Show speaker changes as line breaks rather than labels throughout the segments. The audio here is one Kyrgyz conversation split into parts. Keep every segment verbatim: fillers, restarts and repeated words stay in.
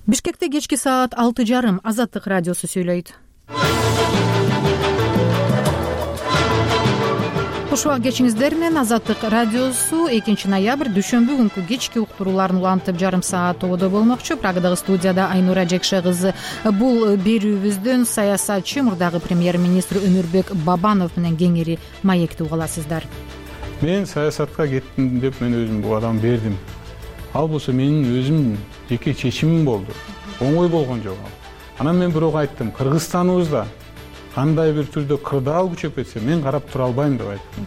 Бишкекте кечки саат алты жарым Азаттык радиосу сөйлөйт. Кош убак кечиңиздер менен. Азаттык радиосу экинчи ноябрь дүйшөмбү күнкү кечки уктурууларын улантып жарым саат тободо болмокчу. Прагадагы студияда Айнура Жекше кызы. Бул берүүбүздөн саясатчы, мурдагы премьер-министр Өмүрбек Бабанов менен кеңири маекти уга аласыздар.
Мен саясатка кеттим деп мен өзүм бул адам бердим. Ал болсо менин өзүм жеке чечимим болду. Оңой болгон жок. Анан мен бирок айттым, Кыргызстаныбызда кандай бир түрдө кырдаал күчөп кетсе, мен карап тура албайм деп айттым.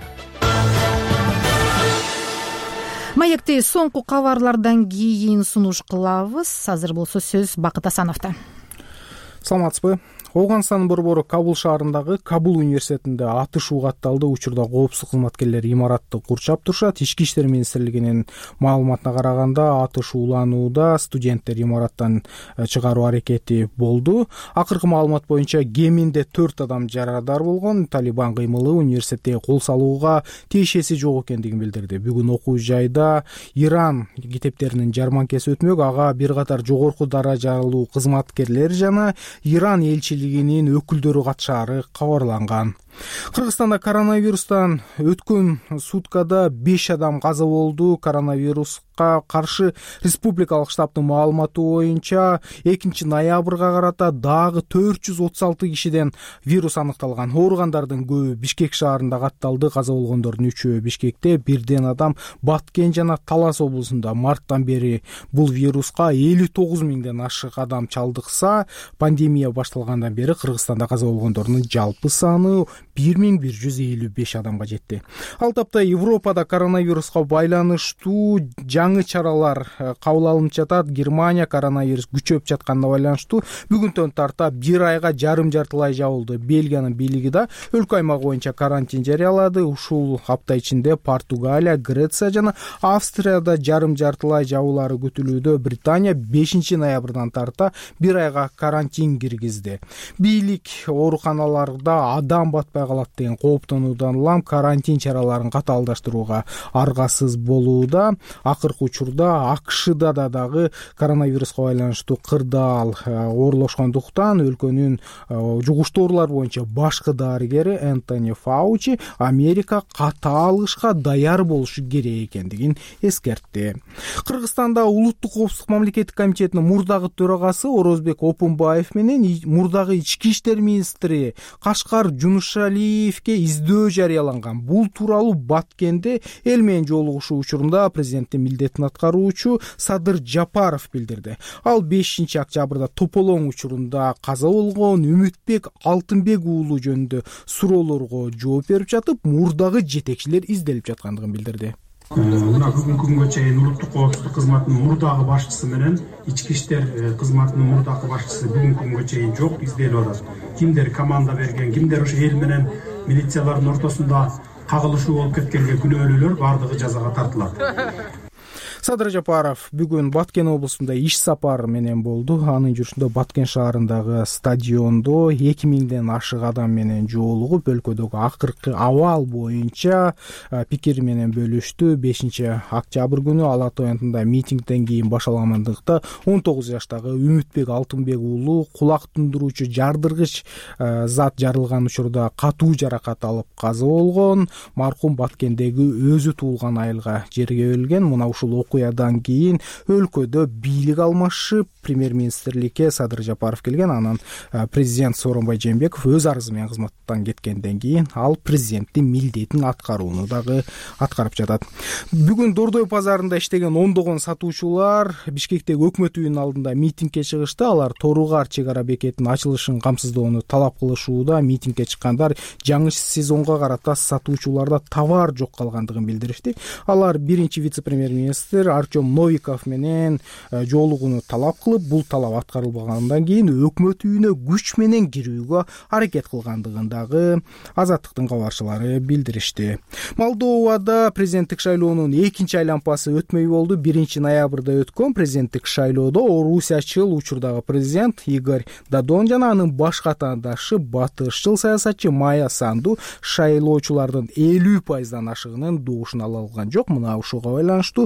Маекти соңку кабарлардан кийин сунуш кылабыз. Азыр болсо сөз Бакыт Асановдо.
Саламатсызбы? Ооганстандын борбору Кабул шаарындагы Кабул университетинде атышуу катталды. Учурда коопсуздук кызматкерлери имаратты курчап турушат. Ички иштер министрлигинин маалыматына караганда атышуу уланууда студенттер имараттан чыгаруу аракети болду. Акыркы маалымат боюнча кеминде төрт адам жарадар болгон. Талибан кыймылы университетте кол салууга тиешеси жок экендигин билдирди. Бүгүн окуу жайда Иран китептеринин жарманкеси өтмөк. Ага бир катар жогорку даражалуу кызматкерлер жана Иран элчилиги өкүлдөрү катышаары кабарланган. Кыргызстанда коронавирустан өткөн суткада беш адам каза болду. Коронавируска каршы республикалык штабтын маалыматы боюнча экинчи ноябрга карата дагы төрт жүз отуз алты кишиден вирус аныкталган. Ооругандардын көбү Бишкек шаарында катталды. Каза болгондордун үчөө Бишкекте, бирден адам Баткен жана Талас облусунда. Марттан бери бул вируска элүү тогуз миңден ашык адам чалдыкса, пандемия башталгандан бери Кыргызстанда каза болгондордун жалпы саны бир миң бир жүз элүү беш адамга жетти. Ал тапта Европада коронавируска байланыштуу жаңы чаралар кабыл алынып жатат. Германия коронавирус күчөп жатканына байланыштуу бүгүнтөн тарта бир айга жарым жартылай жабылды. Бельгиянын бийлиги да өлкө аймагы боюнча карантин жарыялады. Ушул апта ичинде Португалия, Греция жана Австрияда жарым жартылай жабуулары күтүлүүдө. Британия бешинчи ноябрдан тарта бир айга карантин киргизди. Бийлик ооруканаларда адам батпай калат деген кооптонуудан улам карантин чараларын катаалдаштырууга аргасыз болууда. Акыркы учурда АКШда да дагы коронавируска байланыштуу кырдаал оорлошкондуктан өлкөнүн жугуштуу оорулар боюнча башкы дарыгери Энтони Фаучи Америка катаал кышка даяр болушу керек экендигин эскертти. Кыргызстанда улуттук коопсуздук мамлекеттик комитетинин мурдагы төрагасы Орозбек Опунбаев менен мурдагы ички иштер министри Кашкар Жунушалиевке издөө жарыяланган. Бул тууралуу Баткенде эл менен жолугушуу учурунда президенттин милдетин аткаруучу Садыр Жапаров билдирди. Ал бешинчи октябрда Тополоң учурунда каза болгон Үмүтбек Алтынбек уулу жөнүндө суроолорго жооп берип жатып, мурдагы жетекчилер изделип жаткандыгын билдирди.
Мына бүгүнкү күнгө чейин улуттук коопсуздук кызматынын мурдагы башчысы менен ички иштер кызматынын мурдагы башчысы бүгүнкү күнгө чейин жок, изделип атат. Кимдер команда берген, кимдер ошо эл менен милициялардын ортосунда кагылышуу болуп кеткенге күнөөлүүлөр бардыгы жазага тартылат.
Садыр Жапаров бүгүн Баткен облусунда иш сапары менен болду. Анын жүрүшүндө Баткен шаарындагы стадиондо эки миңден ашык адам менен жолугуп, өлкөдөгү акыркы абал боюнча пикир менен бөлүштү. бешинчи октябрь күнү Ала Тоо аянтында митингден кийин башалагандыкта он тогуз жаштагы Үмүтбек Алтынбек уулу кулак тундуруучу жардыргыч зат жарылган учурда катуу жаракат алып каза болгон. Маркум Баткендеги өзү туулган айылга жергелген. Мына ушул окуядан кийин өлкөдө бийлик алмашып, премьер-министрликке Садыр Жапаров келген. Анан президент Сооронбай Жээнбеков өз арызы менен кызматтан кеткенден кийин ал президенттин милдетин аткарууну дагы аткарып жатат. Бүгүн Дордой базарында иштеген ондогон сатуучулар Бишкектеги өкмөт үйүнүн алдында митингге чыгышты. Алар Торугар чек ара бекетинин ачылышын камсыздоону талап кылышууда. Митингге чыккандар жаңы сезонго карата сатуучуларда товар жок калгандыгын билдиришти. Алар биринчи вице-премьер-министр Артем Новиков менен жолугууну талап кылып, бул талап аткарылбагандан кийин өкмөт үйүнө күч менен кирүүгө аракет кылгандыгын дагы Азаттыктын кабарчылары билдиришти. Молдовада президенттик шайлоонун экинчи айлампасы өтмөй болду. биринчи ноябрда өткөн президенттик шайлоодо орусиячыл учурдагы президент Игорь Додон жана анын баш катардашы батышчыл саясатчы Майя Санду шайлоочулардын элүү пайыздан ашыгынын добушун ала алган жок. Мына ушуга байланыштуу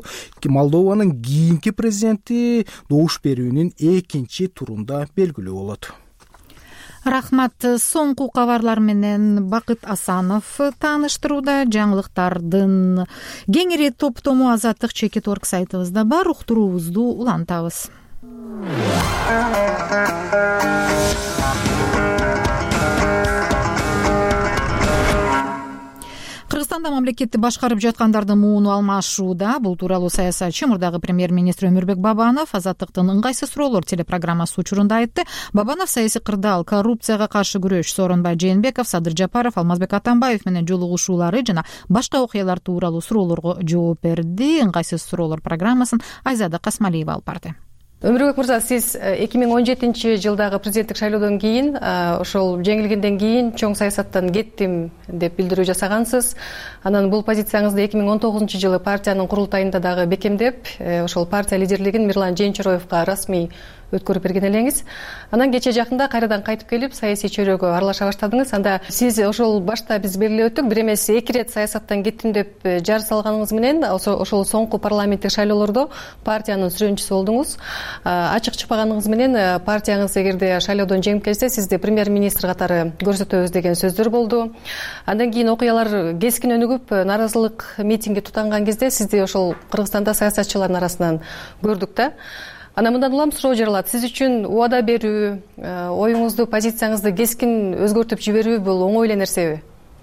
Молдованын кийинки президенти добуш берүүнүн экинчи турунда белгилүү болот.
Рахмат. Соңку кабарлар менен Бакыт Асанов тааныштырууда. Жаңылыктардын кеңири топтому Азаттык чекит орг сайтыбызда бар. Уктуруубузду улантабыз. Кыргызстанда мамлекетти башкарып жаткандардын мууну алмашууда. Бул тууралуу саясатчы, мурдагы премьер-министр Өмүрбек Бабанов Азаттыктын ыңгайсыз суроолор телепрограммасы учурунда айтты. Бабанов саясий кырдаал, коррупцияга каршы күрөш, Сооронбай Жээнбеков, Садыр Жапаров, Алмазбек Атамбаев менен жолугушуулары жана башка окуялар тууралуу суроолорго жооп берди. Ыңгайсыз суроолор программасын Айзада Касмалиева алып барды.
Өмүрбек мырза, сиз эки миң он жетинчи жылдагы президенттик шайлоодон кийин, ошол жеңилгенден кийин чоң саясаттан кеттим деп билдирүү жасагансыз. Анан бул позицияңызды эки миң он тогузунчу жылы партиянын курултайында дагы бекемдеп, ошол партия лидерлигин Мирлан Жээнчороевго расмий өткөрүп берген элеңиз. Анан кече жакында кайрадан кайтып келип, саясий чөйрөгө аралаша баштадыңыз. Анда сиз ошол башта биз белгилеп өттүк, бир эмес эки ирет саясаттан кеттим деп жар салганыңыз менен ошол соңку парламенттик шайлоолордо партиянын сүрөөнчүсү болдуңуз. Ачык чыкпаганыңыз менен партияңыз эгерде шайлоодон жеңип келсе, сизди премьер-министр катары көрсөтөбүз деген сөздөр болду. Андан кийин окуялар кескин өнүгүп, нааразылык митинги тутанган кезде сизди ошол Кыргызстанда саясатчылардын арасынан көрдүк да. Анан мындан улам суроо жаралат. Сиз үчүн убада берүү, оюңузду, позицияңызды кескин өзгөртүп жиберүү бул оңой эле нерсеби?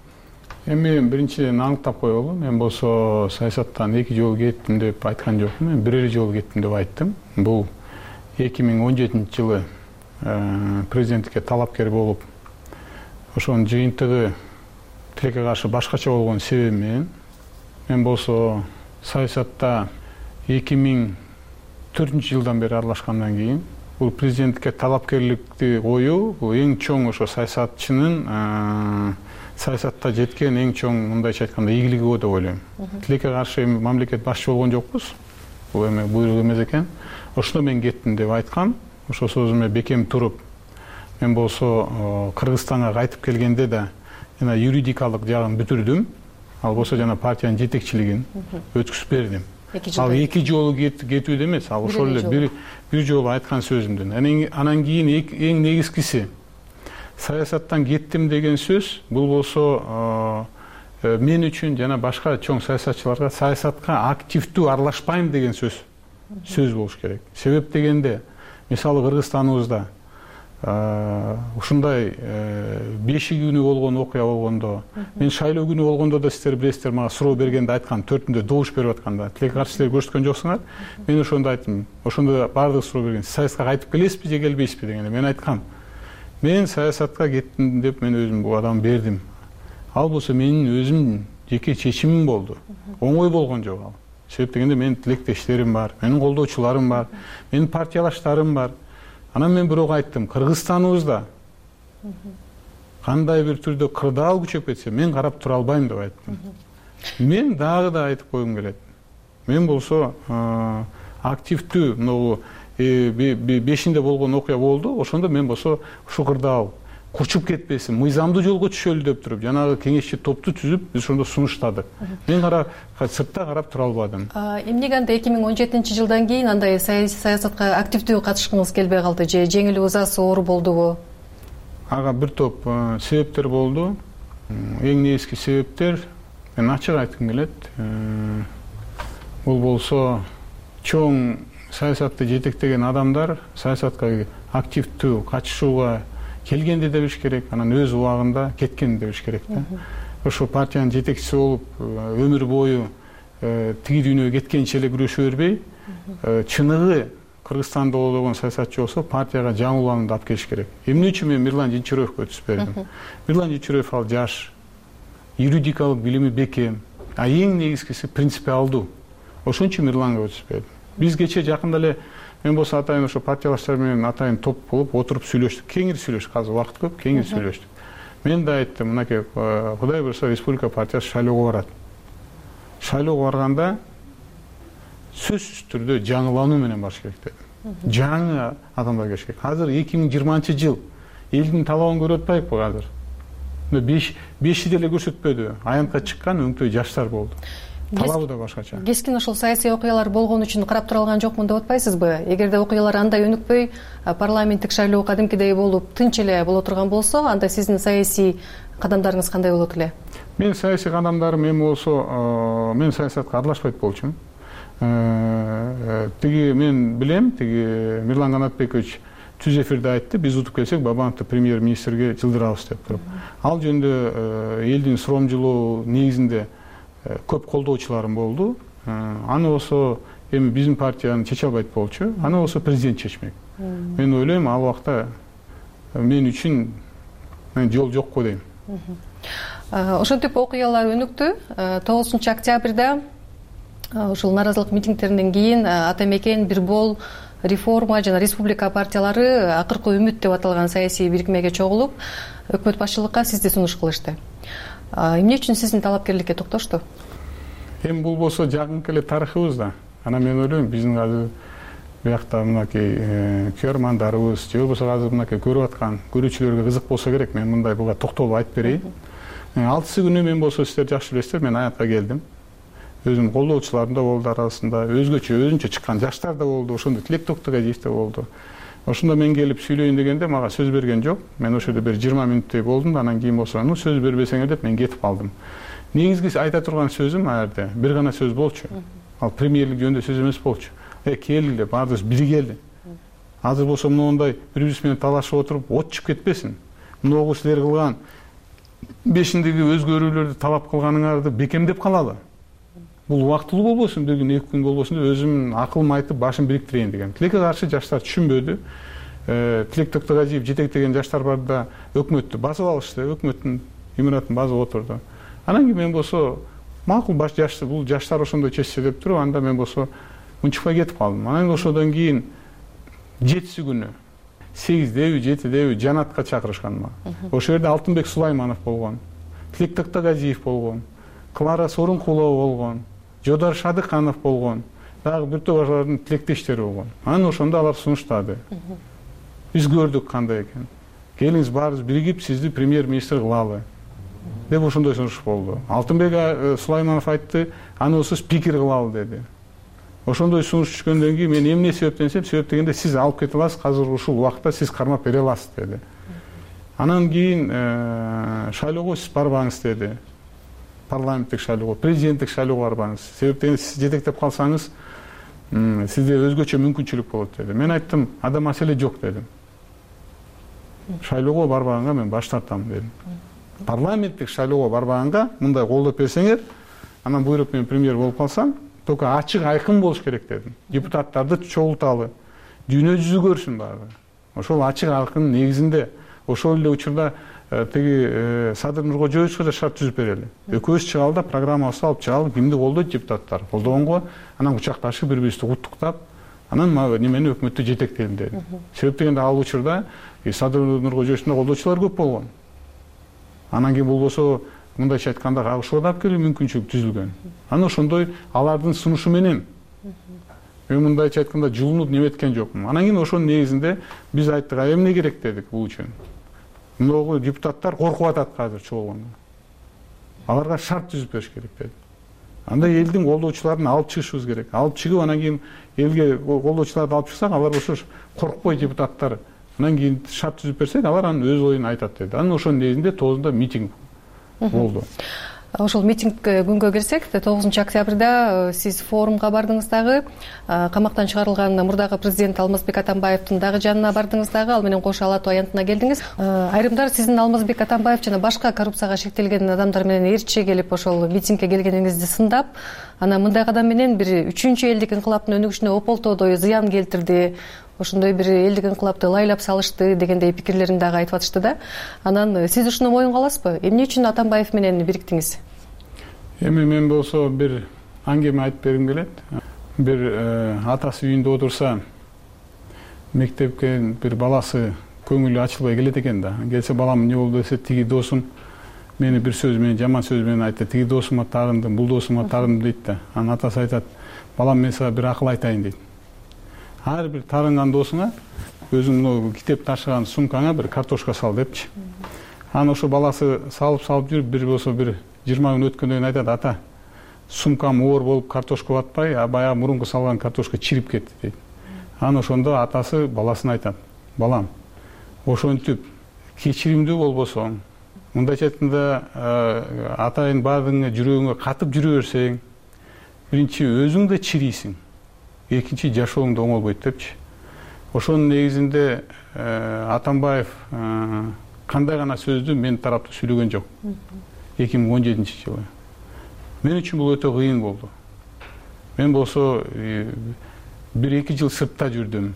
Эми биринчиден аныктап коелу. Мен болсо саясаттан эки жолу кеттим деп айткан жокмун. Мен бир жолу кеттим деп айттым. Бул эки миң он жетинчи жылы президенттикке талапкер болуп, ошонун жыйынтыгы тилекке каршы башкача болгон себеби менен. Мен болсо саясатта эки миң төртүнчү жылдан бери аралашкандан кийин бул президенттикке талапкерликти коюу бул эң чоң ошо саясатчынын саясатта жеткен эң чоң, мындайча айтканда, ийгилиги го деп ойлойм. Тилекке каршы эми мамлекет башчы болгон жокпуз. Бул эми буйрук эмес экен. Ошондо мен кеттим деп айткам. Ошо сөзүмө бекем туруп, мен болсо Кыргызстанга кайтып келгенде да жана юридикалык жагын бүтүрдүм. Ал болсо жана партиянын жетекчилигин өткүзүп бердим. Ал эки жолу кетүүдө эмес, ал ошол эле бир бир жолу айткан сөзүмдүн. Анан кийин эң негизгиси саясаттан кеттим деген сөз. Бул болсо мен үчүн жана башка чоң саясатчыларга саясатка активдүү аралашпайм деген сөз сөз болуш керек. Себеп дегенде, мисалы Кыргызстаныбызда ушундай беши күнү болгон окуя болгондо, мен шайлоо күнү болгондо да сиздер билесиздер, мага суроо бергенде айткам, төртүндө добуш берип атканда, тилекке каршы силер көрсөткөн жоксуңар. Мен ошондо айттым, ошондо баардыгы суроо берген, саясатка кайтып келесизби же келбейсизби дегенде, мен айткам, мен саясатка кеттим деп мен өзүм бул адам бердим. Ал болсо менин өзүм жеке чечимим болду. Оңой болгон жок ал. Себеп дегенде, менин тилектештерим бар, менин колдоочуларым бар, менин партиялаштарым бар. Анан мен бирок айттым, Кыргызстаныбызда кандай бир түрдө кырдаал күчөп кетсе, мен карап тура албайм деп айттым. Мен дагы да айтып койгум келет. Мен болсо активдүү, могу бешинде болгон окуя болду, ошондо мен болсо ушу кырдаал кучуп кетпесин, мыйзамдуу жолго түшөлү деп туруп, жанагы кеңешчи топту түзүп, биз ошондо сунуштадык. Мен карап, сыртта карап тура албадым.
Эмнеге анда эки миң он жетинчи жылдан кийин андай саясатка активдүү катышкыңыз келбей калды же жеңил узасы оор болдубу?
Ага бир топ себептер болду. Эң негизги себептер, мен ачык айткым келет. Бул болсо чоң саясатты жетектеген адамдар саясатка активдүү катышууга келгенде де билиш керек, анан өз убагында кеткенде де билиш керек да. Ошо партиянын жетекчиси болуп, өмүр бою тиги дүйнөгө кеткенче эле күрөшө бербей, чыныгы Кыргызстанда болгон саясатчы болсо партияга жаңыланууну алып келиш керек. Эмне үчүн мен Мирлан Жээнчороевго өтүп бердим? Мирлан Жээнчороев ал жаш, юридикалык билими бекем, а эң негизгиси принципиалдуу. Ошон үчүн Мирланга өтүп бердим. Биз кече жакында эле мен болсо атайын ошо партиялаштар менен атайын топ болуп отуруп сүйлөштүк. Кеңири сүйлөштүк, азыр убакыт көп, кеңири сүйлөштүк. Мен да айттым, мынакей, Кудай буйруса республика партиясы шайлоого барат. Шайлоого барганда сөзсүз түрдө жаңылануу менен барыш керек дедим. Жаңы адамдар келиш керек. Азыр эки миң жыйырманчы жыл. Элдин талабын көрүп атпайбы азыр? беш деле көрсөтпөдү. Аянтка чыккан өңтөй жаштар болду. талабы да башкача.
Кескин ошол саясий окуялар болгон үчүн карап тура алган жокмун деп атпайсызбы? Эгерде окуялар андай өнүкпөй, парламенттик шайлоо кадимкидей болуп тынч эле боло турган болсо, анда сиздин саясий кадамдарыңыз кандай болот эле?
Мен саясий кадамдарым эми болсо, мен саясатка аралашпайт болчумун. Тиги мен билем, тиги Мирлан Канатбекович түз эфирде айтты, биз утуп келсек Бабановду премьер-министрге жылдырабыз деп туруп. Ал жөнүндө элдин суромжулоо негизинде көп колдоочуларым болду. Аны болсо эми биздин партиянын чече албайт болчу. Аны болсо президент чечмек. Мен ойлойм, ал убакта мен үчүн жол жок го дейм.
Ошентип окуялар өнүктү. тогузунчу октябрда ушул нааразылык митингдеринен кийин Ата Мекен, Бирбол, Реформа жана Республика партиялары акыркы үмүт деп аталган саясий бирикмеге чогулуп, өкмөт башчылыкка сизди сунуш кылышты. Эмне үчүн сиздин талапкерликке токтошту?
Эми бул болсо жакынкы эле тарыхыбыз да. Анан мен ойлойм, биздин азыр биякта мынакей көрөрмандарыбыз, же болбосо азыр мынакей көрүп аткан көрүүчүлөргө кызык болсо керек, мен мындай буга токтолуп айтып берейин. алтысы күнү мен болсо сиздер жакшы билесиздер, мен аятка келдим. Өзүмдүн колдоочуларым да болду арасында, өзгөчө өзүнчө чыккан жаштар да болду, ошондо Тилек Токтогазиев да болду. Ошондо мен келип сүйлөйүн дегенде мага сөз берген жок. Мен ошол жерде бир жыйырма мүнөттөй болдум, анан кийин болсо, "Ну, сөз бербесеңер" деп мен кетип калдым. Негизги айта турган сөзүм ал жерде бир гана сөз болчу. Ал премьерлик жөнүндө сөз эмес болчу. Э, келгиле, баарыбыз биригели. Азыр болсо моундай бири-бирибиз менен талашып отуруп, от чыгып кетпесин. Мыногу силер кылган бешиндеги өзгөрүүлөрдү талап кылганыңарды бекемдеп калалы. Бул убактылуу болбосун, бир күн, эки күн болбосун деп өзүмдүн акылымды айтып, башын бириктирейин деген. Тилекке каршы жаштар түшүнбөдү. Тилек Токтогазиев жетектеген жаштар бар да өкмөттү басып алышты, өкмөттүн имаратын басып отурду. Анан кийин мен болсо макул баш жашты, бул жаштар ошондой чечсе деп туруп, анда мен болсо унчукпай кетип калдым. Анан ошодон кийин жетиси күнү сегиздеби, жетидеби жанатка чакырышкан мага. Ошол жерде Алтынбек Сулайманов болгон, Тилек Токтогазиев болгон, Клара Сорункулова болгон, Жодар Шадыканов болгон, дагы бир топ алардын тилектештери болгон. Анан ошондо алар сунуштады. Биз көрдүк кандай экен. Келиңиз баарыбыз биригип сизди премьер-министр кылалы деп ошондой сунуш болду. Алтынбек Сулайманов айтты, аны болсо спикер кылалы деди. Ошондой сунуш түшкөндөн кийин мен эмне себеп десем, себеп дегенде сиз алып кете аласыз, азыр ушул убакта сиз кармап бере аласыз деди. Анан кийин шайлоого сиз барбаңыз деди. Парламенттик шайлоого, президенттик шайлоого барбаңыз. Себеп дегенде сиз жетектеп калсаңыз, сизде өзгөчө мүмкүнчүлүк болот деди. Мен айттым, ада маселе жок дедим. Шайлоого барбаганга мен баш тартам дедим. Парламенттик шайлоого барбаганга мындай колдоп берсеңер, анан буйруп мен премьер болуп калсам, только ачык айкын болуш керек дедим. Депутаттарды чогулталы, дүйнө жүзү көрсүн баары. Ошол ачык айкын негизинде ошол эле учурда теги Садыр Нуркожоевичке да шарт түзүп берели. Экөөбүз чыгалы да программабызды алып чыгалы, кимди колдойт депутаттар. Колдогонго анан кучакташып бири-бирибизди куттуктап, анан немени өкмөттү жетектейм дедим. Себеп дегенде ал учурда Садыр Нуркожоевичтин колдоочулары көп болгон. Анан кийин болбосо мындайча айтканда кагышууга да алып келүү мүмкүнчүлүк түзүлгөн. Анан ошондой алардын сунушу менен мен мындайча айтканда жулунуп неметкен жокмун. Анан кийин ошонун негизинде биз айттык, эмне керек дедик бул үчүн. Мыногу депутаттар коркуп атат азыр чогулганда. Аларга шарт түзүп бериш керек деди. Анда элдин колдоочуларын алып чыгышыбыз керек. Алып чыгып, анан кийин элге колдоочуларды алып чыксак, алар ошо коркпой депутаттар. Анан кийин шарт түзүп берсек, алар анын өз оюн айтат деди. Анан ошонун негизинде тогузунда митинг болду.
Ошол митинг күнгө келсек, тогузунчу октябрда сиз форумга бардыңыз дагы, камактан чыгарылган мурдагы президент Алмазбек Атамбаевдин дагы жанына бардыңыз дагы, ал менен кошо Ала Тоо аянтына келдиңиз. Айрымдар сиздин Алмазбек Атамбаев жана башка коррупцияга шектелген адамдар менен эрче келип ошол митингге келгениңизди сындап, анан мындай кадам менен бир үчүнчү элдик инкылаптын өнүгүшүнө ополтоодой зыян келтирди, ошондой бир элдик инкылапты лайлап салышты дегендей пикирлерин дагы айтып атышты да. Анан сиз ушуну моюнга аласызбы? Эмне үчүн Атамбаев менен бириктиңиз?
Эми мен болсо бир аңгеме айтып бергим келет. Бир атасы үйүндө отурса, мектепке бир баласы көңүлү ачылбай келет экен да. Келсе, балам эмне болду десе, тиги досум мени бир сөз менен, жаман сөз менен айтты. Тиги досума тагындым, бул досума тагындым дейт да. Анан атасы айтат, балам мен сага бир акыл айтайын дейт. Ар бир тарынган досуңа өзүң китеп ташыган сумкаңа бир картошка сал депчи. Анан ошо баласы салып салып жүрүп, бир болсо бир жыйырма күн өткөндөн кийин айтат, ата, сумкам оор болуп картошка батпай, а баягы мурунку салган картошка чирип кетти дейт. Анан ошондо атасы баласына айтат: балам, ошентип кечиримдүү болбосоң, мындайча айтканда атайын баардыгыңа жүрөгүңө катып жүрө берсең, биринчи өзүң да чирийсиң, экинчи жашооң да оңолбойт депчи. Ошонун негизинде Атамбаев кандай гана сөздү мен тарапта сүйлөгөн жок. эки миң он жетинчи жылы. Мен үчүн бул өтө кыйын болду. Мен болсо бир эки жыл сыртта жүрдүм.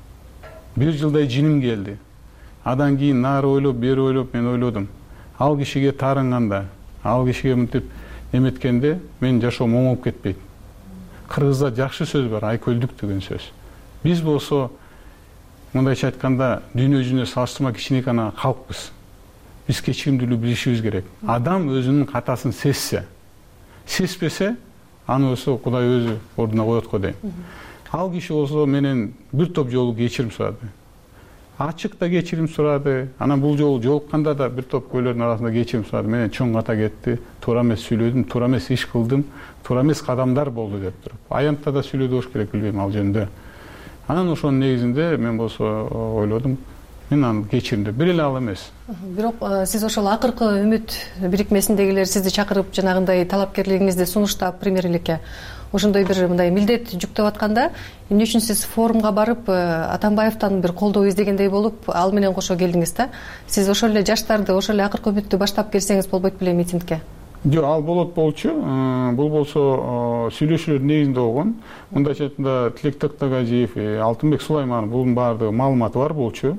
Бир жылдай жиним келди. Адан кийин нары ойлоп, бери ойлоп мен ойлодум. Ал кишиге таарынганда, ал кишиге мынтип эметкенде менин жашоом оңолуп кетпейт. Кыргызда жакшы сөз бар, айкөлдүк деген сөз. Биз болсо мындайча айтканда дүйнө жүзүнө салыштырма кичине гана калкпыз. Биз кечиримдүүлүктү билишибиз керек. Адам өзүнүн катасын сезсе, сезбесе, аны болсо Кудай өзү ордуна коет го дейм. Ал киши болсо менен бир топ жолу кечирим сурады. Ачык да кечирим сурады. Анан бул жолу жолукканда да бир топ көйлөрдүн арасында кечирим сурады. Менен чоң ката кетти. Туура эмес сүйлөдүм, туура эмес иш кылдым, туура эмес кадамдар болду деп туруп. Аянтта да сүйлөдү болуш керек, билбейм ал жөнүндө. Анан ошонун негизинде мен болсо ойлодум, мен аны кечиримди. Бир эле ал эмес.
Бирок сиз ошол акыркы үмүт бирикмесиндегилер сизди чакырып жанагындай талапкерлигиңизди сунуштап, премьерликке ошондой бир мындай милдет жүктөп атканда, эмне үчүн сиз форумга барып Атамбаевтан бир колдоо издегендей болуп, ал менен кошо келдиңиз да? Сиз ошол эле жаштарды, ошол эле акыркы үмүттү баштап келсеңиз болбойт беле митингге?
Жок, ал болот болчу. Бул болсо сүйлөшүүлөрдүн негизинде болгон. Мындайча айтканда Тилек Токтогазиев, Алтынбек Сулайманов бунун баардыгы маалыматы бар болчу.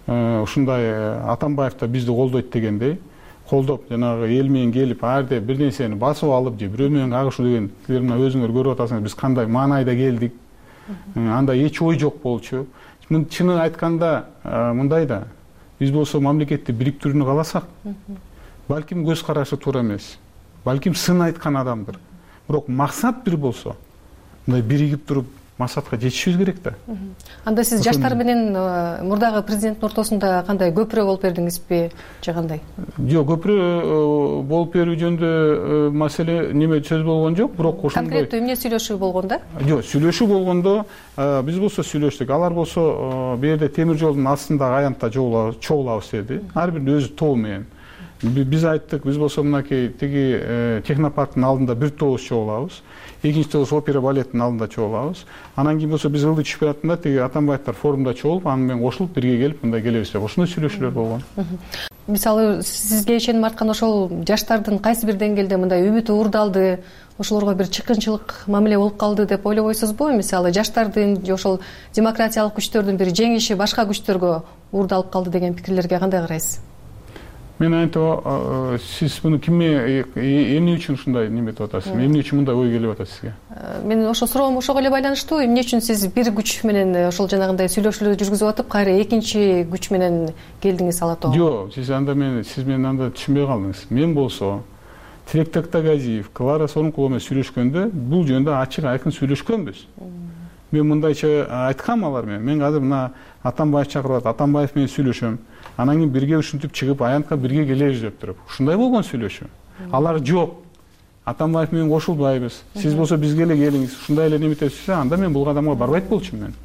Ушундай Атамбаев да бизди колдойт дегендей, колдоп жанагы эл менен келип, ар жерде бир нерсени басып алып же бирөө менен кагышуу деген, силер мына өзүңөр көрүп атасыңар, биз кандай маанайда келдик. Анда эч ой жок болчу. Чынын айтканда мындай да, биз болсо мамлекетти бириктирүүнү кааласак, балким көз карашы туура эмес. Балким сын айткан адамдыр. Бирок максат бир болсо, мындай биригип туруп максатка жетишибиз керек да.
Анда сиз жаштар менен мурдагы президенттин ортосунда кандай көпүрө болуп бердиңизби же кандай? Жок,
көпүрө болуп берүү жөнүндө маселе неме сөз болгон жок, бирок ошондой
конкреттүү эмне сүйлөшүү болгон да?
Жок, сүйлөшүү болгондо биз болсо сүйлөштүк. Алар болсо бу жерде темир жолдун астындагы аянтта чогулабыз деди. Ар биринин өзү тобу менен. Биз айттык, биз болсо мынакей тиги технопарктын алдында бир тобубуз чогулабыз. Экинчи тобубуз опера балеттин алдында чогулабыз. Анан кийин болсо биз ылдый түшүп жатканда тиги Атамбаевдер форумда чогулуп, аны менен кошулуп бирге келип мындай келебиз деп ошондой сүйлөшүүлөр болгон.
Мисалы, сизге ишенип арткан ошол жаштардын кайсы бир деңгээлде мындай үмүтү уурдалды, ошолорго бир чыккынчылык мамиле болуп калды деп ойлобойсузбу? Мисалы, жаштардын же ошол демократиялык күчтөрдүн бир жеңиши башка күчтөргө уурдалып калды деген пикирлерге кандай карайсыз?
Мен айтып, сиз буну кимге, эмне үчүн ушундай неметип атасыз? Эмне үчүн мындай ой келип атат сизге?
Мен ошо суроом ошого эле байланыштуу. Эмне үчүн сиз бир күч менен ошол жанагындай сүйлөшүүлөрдү жүргүзүп атып, кайра экинчи күч менен келдиңиз Алатоо?
Жок, сиз анда мен сиз мени анда түшүнбөй калдыңыз. Мен болсо Тилек Токтогазиев, Клара Сооронкулова менен сүйлөшкөндө бул жөнүндө ачык айкын сүйлөшкөнбүз. Мен мындайча айткам алар менен. Мен азыр мына Атамбаев чакырып атат, Атамбаев менен сүйлөшөм. Анан кийин бирге ушинтип чыгып аянтка бирге келебиз деп туруп. Ушундай болгон сүйлөшүү. Алар жок. Атамбаев менен кошулбайбыз. Сиз болсо бизге эле келиңиз. Ушундай эле неметесизсе, анда мен бул кадамга барбайт болчумун мен.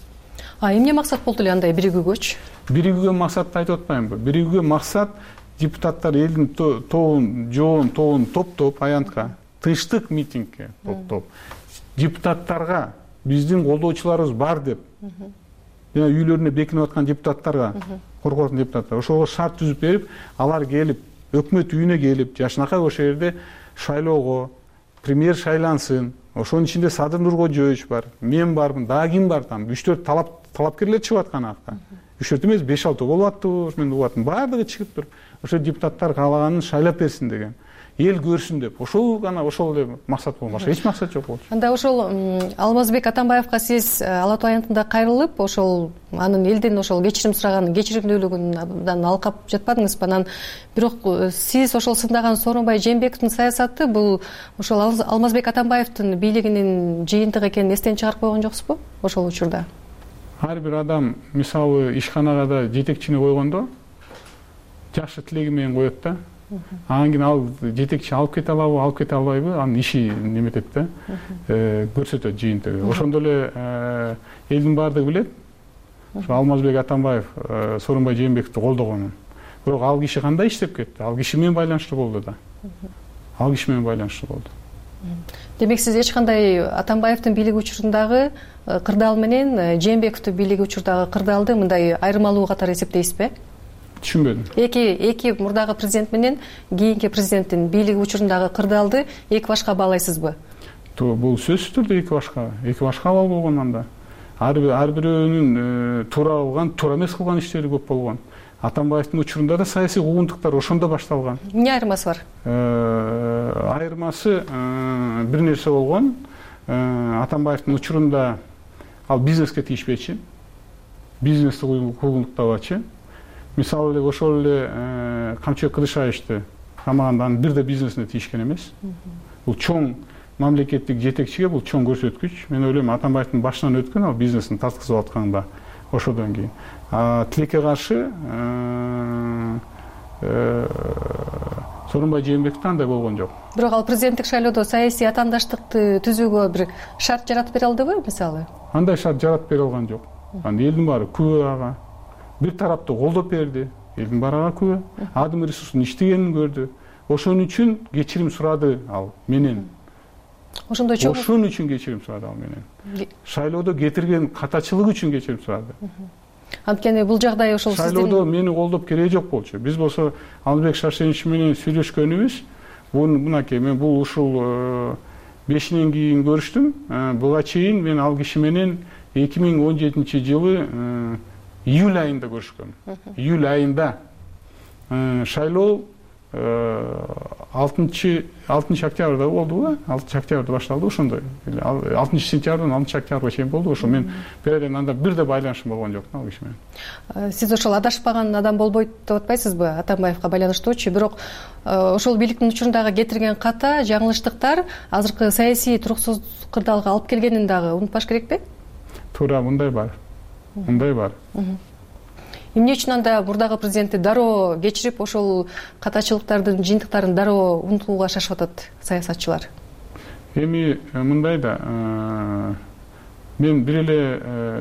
А эмне максат болду эле андай биригүүгөчү?
Биригүүгө максатты айтып атпаймынбы? Биригүүгө максат депутаттар элдин тобун, жоон тобун топтоп аянтка, тынчтык митингге топтоп, депутаттарга биздин колдоочуларыбыз бар деп, жана үйлөрүнө бекинип аткан депутаттарга, коркотун депутаттар, ошого шарт түзүп берип, алар келип, өкмөт үйүнө келип, жашынакай ошол жерде шайлоого, премьер шайлансын, ошонун ичинде Садыр Нуркожоевич бар, мен бармын, дагы ким бар там, үч төрт талап талапкерлер чыгып аткан акта. үч төрт эмес, беш алты болуп аттыбы, мен угуп аттым, баардыгы чыгып туруп, ошо депутаттар каалаганын шайлап берсин деген. Эл көрсүн деп. Ошол гана ошол эле максат болгон, башка эч максат жок болчу.
Анда ошол Алмазбек Атамбаевка сиз Алатоо аянтында кайрылып, ошол анын элден ошол кечирим сураганын, кечиримдүүлүгүнөн алкап жатпадыңызбы? Анан бирок сиз ошол сындаган Сооронбай Жээнбековдун саясаты бул ошол Алмазбек Атамбаевдин бийлигинин жыйынтыгы экенин эстен чыгарып койгон жоксузбу ошол учурда?
Ар бир адам мисалы ишканага да жетекчини койгондо жакшы тилеги менен коет да. Анан кийин ал жетекчи алып кете алабы, алып кете албайбы, анын иши неметет да, көрсөтөт жыйынтыгы. Ошондо эле элдин баардыгы билет, ошо Алмазбек Атамбаев Сооронбай Жээнбековду колдогонун. Бирок ал киши кандай иштеп кетти? Ал киши менен байланыштуу болду да. Ал киши менен байланыштуу болду.
Демек сиз эч кандай Атамбаевдин бийлиги учурундагы кырдаал менен Жээнбековдун бийлиги учурдагы кырдаалды мындай айырмалуу катары эсептейсизби?
Түшүнбөдүм.
Эки эки мурдагы президент менен кийинки президенттин бийлиги учурундагы кырдаалды эки башка баалайсызбы?
Бул сөзсүз түрдө эки башка, эки башка абал болгон анда. Ар бирөөнүн туура кылган, туура эмес кылган иштери көп болгон. Атамбаевдин учурунда да саясий куугунтуктар ошондо башталган. Эмне
айырмасы бар?
Айырмасы бир нерсе болгон. Атамбаевдин учурунда ал бизнеске тийишпечи, бизнести куугунтуктабачы. Мисалы эле ошол эле Камчыбек Кыдышаевичти камаганда анын бир да бизнесине тийишкен эмес. Бул чоң мамлекеттик жетекчиге бул чоң көрсөткүч. Мен ойлойм Атамбаевдин башынан өткөн ал бизнесин таткызып атканда ошодон кийин. Тилекке каршы Сооронбай Жээнбековдо андай болгон жок.
Бирок ал президенттик шайлоодо саясий атаандаштыкты түзүүгө бир шарт жаратып бере алдыбы, мисалы?
Андай шарт жаратып бере алган жок. Анан элдин баары күбө ага. Бир тараптуу колдоп берди. Элдин баары ага күбө. Адым ресурстун иштегенин көрдү. Ошон үчүн кечирим сурады ал менен.
Ошондой чоң.
Ошон үчүн кечирим сурады ал менен. Шайлоодо кетирген катачылык үчүн кечирим сурады.
Анткени бул жагдай ошол
сиздин шайлоодо мени колдоп кереги жок болчу. Биз болсо Алмазбек Шаршенович менен сүйлөшкөнүбүз, бул мынакей мен бул ушул бешинен кийин көрүштүм. Буга чейин мен ал киши менен эки миң он жетинчи жылы июль айында көрүшкөм. Июль айында шайлоо алтынчы октябрда болду, алтынчы октябрда башталды, ошондой. алтынчы сентябрдан алтынчы октябрга чейин болду. Ошо мен берден анда бир да байланышым болгон жок ал киши менен.
Сиз ошол адашпаган адам болбойт деп атпайсызбы Атамбаевга байланыштуучу? Бирок ошол бийликтин учурундагы кетирген ката, жаңылыштыктар азыркы саясий туруксуз кырдаалга алып келгенин дагы унутпаш керекпи?
Туура, мындай бар. Мындай бар.
Эмне үчүн анда мурдагы президентти дароо кечирип, ошол катачылыктардын, жыйынтыктарын дароо унутууга шашып атат саясатчылар?
Эми мындай да, мен бир эле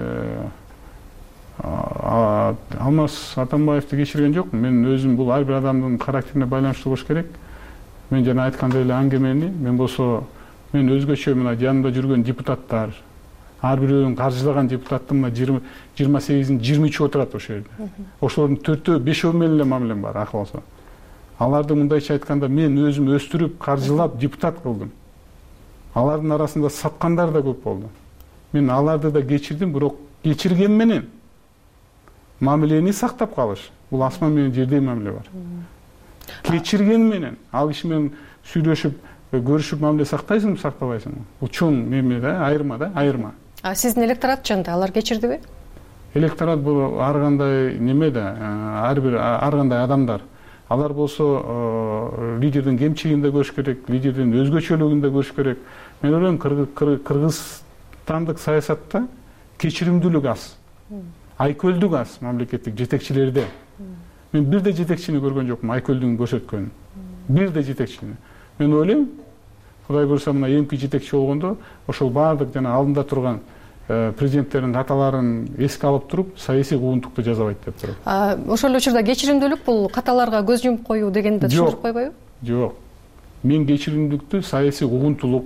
Алмаз Атамбаевди кечирген жокмун. Мен өзүм бул ар бир адамдын характерине байланыштуу болуш керек. Мен жана айткандай эле аңгемени, мен болсо мен өзгөчө мына жанымда жүргөн депутаттар, ар бирөөнүн каржылаган депутаттын жыйырма сегизин жыйырма үчү отурат ошол жерде. Ошолордун төртөө бешөө менен эле мамилем бар, акыл болсо. Аларды мындайча айтканда мен өзүм өстүрүп, каржылап депутат кылдым. Алардын арасында саткандар да көп болду. Мен аларды да кечирдим, бирок кечирген менен мамилени сактап калыш. Бул асман менен жердей мамиле бар. Кечирген менен ал киши менен сүйлөшүп, көрүшүп мамиле сактайсыңбы, сактабайсыңбы? Бул чоң неме да, айырма да, айырма.
А сиздин электорат жанда алар кечирдиби?
Электорат бул ар кандай неме да, ар бир ар кандай адамдар. Алар болсо лидердин кемчилигин да көрүш керек, лидердин өзгөчөлүгүн да көрүш керек. Мен ойлойм, кыргызстандык саясатта кечиримдүүлүк аз. Айкөлдүк аз мамлекеттик жетекчилерде. Мен бир да жетекчини көргөн жокмун, айкөлдүгүн көрсөткөн. Бир да жетекчини. Мен ойлойм, Кудай буйрса мына эмки жетекчи болгондо ошол баардык жана алдында турган президенттердин каталарын эске алып туруп, саясий куугунтукту жасабайт деп туруп.
Ошол эле учурда кечиримдүүлүк бул каталарга көз жумуп коюу дегенди түшүндүрүп койбойбу?
Жок. Мен кечиримдүүлүктү саясий куугунтулук,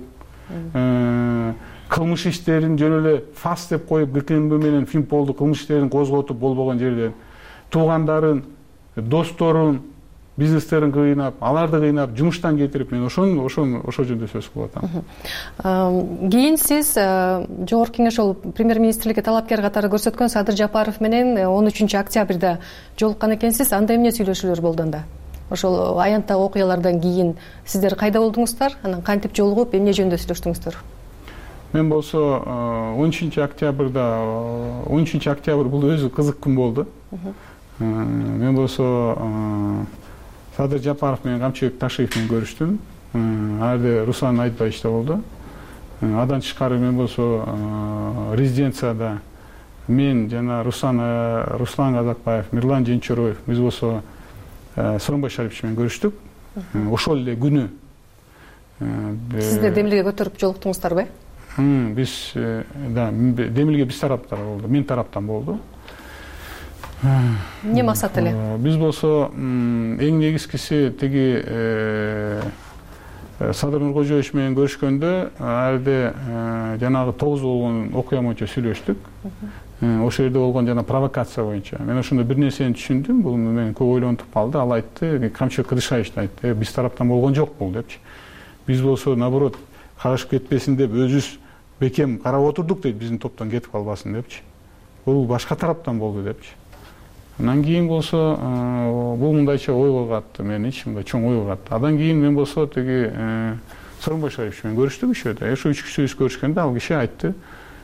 кылмыш иштерин жөн эле фас деп коюп, ГКМБ менен Финполду кылмыш иштерин козготуп болбогон жерден туугандарын, досторун, бизнестерин кыйнап, аларды кыйнап, жумуштан кетирип, мен ошон ошон ошол жөнүндө сөз кылып атам.
Кийин сиз Жогорку Кеңеш ошол премьер-министрликке талапкер катары көрсөткөн Садыр Жапаров менен он үчүнчү октябрда жолуккан экенсиз. Анда эмне сүйлөшүүлөр болду анда? Ошол аянттагы окуялардан кийин сиздер кайда болдуңуздар? Анан кантип жолугуп, эмне жөнүндө сүйлөштүңүздөр?
Мен болсо он үчүнчү октябрда, он үчүнчү октябрь бул өзү кызык күн болду. Мен болсо Садыр Жапаров менен Камчыбек Ташиев менен көрүштүм. Ар жерде Руслан Айтбаевич да болду. Адан тышкары мен болсо резиденцияда мен жана Руслан Руслан Казакбаев, Мирлан Женчороев, биз болсо Сооронбай Шарипович менен көрүштүк. ошол эле күнү.
Сиздер демилге көтөрүп жолуктуңуздарбы?
Биз да демилге биз тараптан болду, мен тараптан болду.
Эмне максат эле?
Биз болсо эң негизгиси тиги Садыр Нуркожоевич менен көрүшкөндө ал жерде жанагы тогуз болгон окуя боюнча сүйлөштүк. Ошол жерде болгон жана провокация боюнча. Мен ошондо бир нерсени түшүндүм. Бул мени көп ойлонтуп калды. Ал айтты, Камчы Кыдышаевич айтты, биз тараптан болгон жок бул депчи. Биз болсо наоборот кагышып кетпесин деп өзүбүз бекем карап отурдук дейт, биздин топтон кетип калбасын депчи. Бул башка тараптан болду депчи. Андан кийин болсо бул мындайча ойго катты, меничи мындай чоң ойго катты. Андан кийин мен болсо тиги Сооронбай Шарипович менен көрүштүк ошол жерде. Ошо үч кишибиз көрүшкөндө ал киши айтты,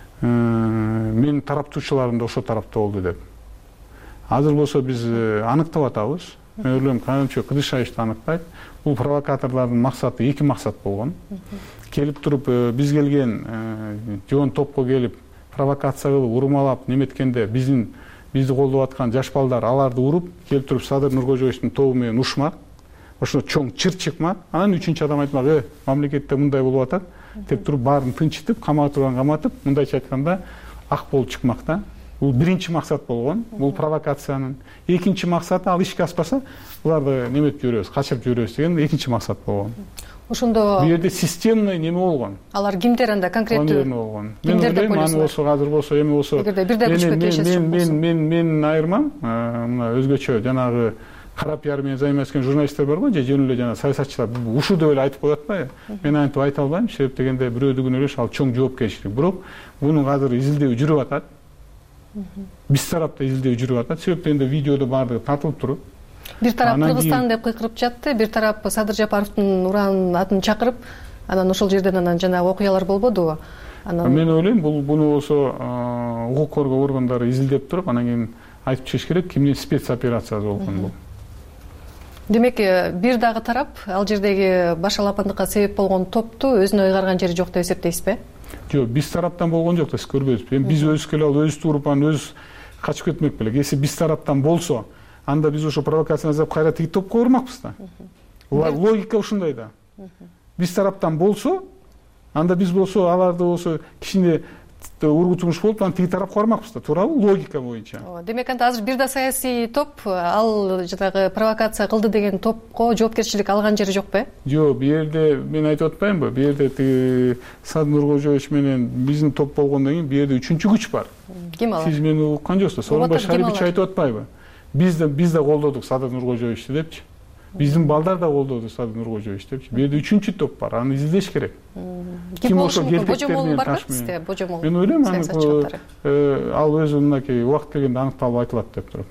мен тараптуучуларым да ошол тарапта болду деп. Азыр болсо биз аныктап атабыз. Мен ойлойм, Камчы Кыдышаевич аныктайт. Бул провокаторлордун максаты эки максат болгон. Келип туруп биз келген жоон топко келип провокация кылып урмалап неметкенде биздин бизди колдоп аткан жаш балдар аларды уруп келип туруп Садыр Нуркожоевичтин тобу менен ушмак, ошондо чоң чыр чыкмак. Анан үчүнчү адам айтмак, э мамлекетте мындай болуп атат деп туруп баарын тынчытып, камага турган каматып, мындайча айтканда ак болуп чыкмак да. Бул биринчи максат болгон, бул провокациянын. Экинчи максаты ал ишке аспаса, буларды неметип жиберебиз, качырып жиберебиз деген экинчи максат болгон.
Ошондо
бул жерде системный неме болгон.
Алар кимдер анда конкреттүү
болгон? Мен ойлойм, аны болсо азыр болсо эми болсо
эгерде бирдей күчкө тиешеси жок болсо.
Мен мен мен айырмам, мына өзгөчө жанагы кара пиар менен займашкан журналисттер бар го, же жөн эле жана саясатчылар ушу деп эле айтып коет атпайбы? Мен антип айта албайм, себеп дегенде бирөөдүгүнө эле ал чоң жоопкерчилик. Бирок мунун азыр изилдөө жүрүп атат. Биз тарапта изилдөө жүрүп атат. Себеп дегенде видеодо баардыгы тартылып туруп.
Бир тарап Кыргызстан деп кыйкырып жатты, бир тарап Садыр Жапаровдун ураанын атын чакырып, анан ошол жерден анан жанагы окуялар болбодубу? Анан
мен ойлойм, бул буну болсо укук коргоо органдары изилдеп туруп, анан кийин айтып чыгыш керек, кимдин спецоперациясы болгон бул.
Демек, бир дагы тарап ал жердеги баш алапандыкка себеп болгон топту өзүнө ыйгарган жери жок деп эсептейсизби?
Жок, биз тараптан болгон жок да, сиз көрбөйсүзбү. Эми биз өзүбүз келип алып өзүбүздү уруп, анан өзүбүз качып кетмек белек. Эси биз тараптан болсо, анда биз ошо провокацияны жасап кайра тиги топко урмакпыз да. Логика ушундай да. Биз тараптан болсо, анда биз болсо, аларды болсо кичине ургутулмуш болуп, анан тиги тарапка бармакпыз да, туурабы? Логика боюнча.
Демек, анда азыр бир да саясий топ ал жанагы провокация кылды деген топко жоопкерчилик алган жери жокпу? Жок,
бу жерде мен айтып атпаймынбы? Бу жерде тиги Садыр Нуркожоевич менен биздин топ болгондон кийин бу жерде үчүнчү күч бар.
Ким ал?
Сиз мени уккан жоксуз. Сооронбай Шарипович айтып атпайбы? Биз да биз да колдодук Садыр Нуркожоевичти депчи. Биздин балдар да колдоду Садыр Нуркожоевич депчи. Бу жерде үчүнчү топ бар, аны изилдеш керек.
Ким ошо божомол барбы сизде? Божомол.
Мен ойлойм, аны ал өзү мынакей убакыт келгенде аныкталып айтылат деп туруп.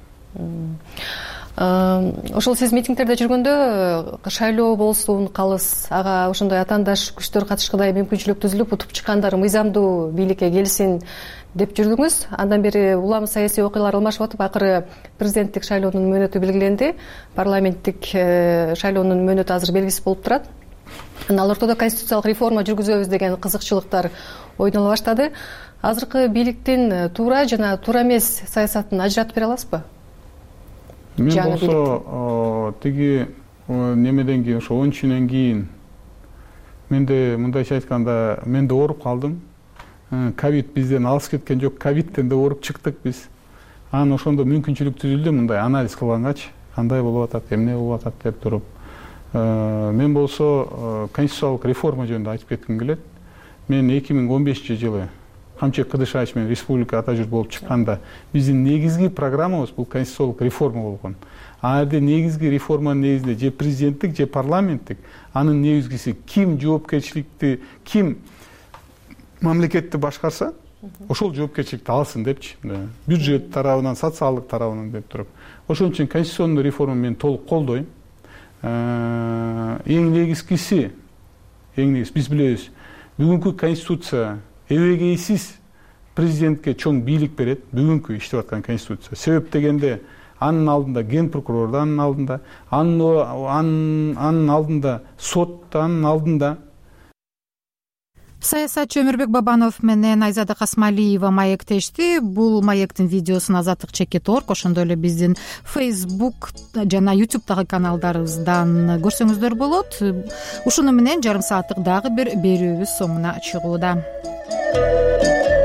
Ошол сиз митингдерде жүргөндө шайлоо болсун, калыс, ага ошондой атаандаш күчтөр катышкыдай мүмкүнчүлүк түзүлүп, утуп чыккандар мыйзамдуу бийликке келсин деп жүрдүңүз. Андан бери улам саясий окуялар алмашып атып, акыры президенттик шайлоонун мөөнөтү белгиленди. Парламенттик шайлоонун мөөнөтү азыр белгисиз болуп турат. Ал ортодо конституциялык реформа жүргүзөбүз деген кызыкчылыктар ойнола баштады. Азыркы бийликтин туура жана туура эмес саясатын ажыратып бере аласызбы?
Мен болсо тиги немеден кийин, ошо он үчүнөн кийин менде мындайча айтканда, мен да ооруп калдым. Ковид бизден алыс кеткен жок, ковидтен да ооруп чыктык биз. Анан ошондо мүмкүнчүлүк түзүлдү мындай анализ кылгангачы, кандай болуп атат, эмне болуп атат деп туруп. Мен болсо конституциялык реформа жөнүндө айтып кетким келет. Мен эки миң он бешинчи жылы Камчы Кыдышаевич менен республика ата журт болуп чыкканда биздин негизги программабыз бул конституциялык реформа болгон. А жерде негизги реформанын негизинде же президенттик, же парламенттик, анын негизгиси ким жоопкерчиликти, ким мамлекетти башкарса, ошол жоопкерчиликти алсын депчи. Бюджет тарабынан, социалдык тарабынан деп туруп. Ошон үчүн конституционный реформаны мен толук колдойм. Эң негизгиси, эң негиз биз билебиз, бүгүнкү конституция эбегейсиз президентке чоң бийлик берет, бүгүнкү иштеп аткан конституция. Себеп дегенде анын алдында ген прокурор да, анын алдында, анын алдында сот да, анын алдында.
саясатчы Өмүрбек Бабанов менен Айзада Касмалиева маектешти. Бул маектин видеосун Азаттык чекит орг, ошондой эле биздин Facebook жана YouTube'дагы каналдарыбыздан көрсөңүздөр болот. Ушуну менен жарым сааттык дагы бир берүүбүз соңуна чыгууда.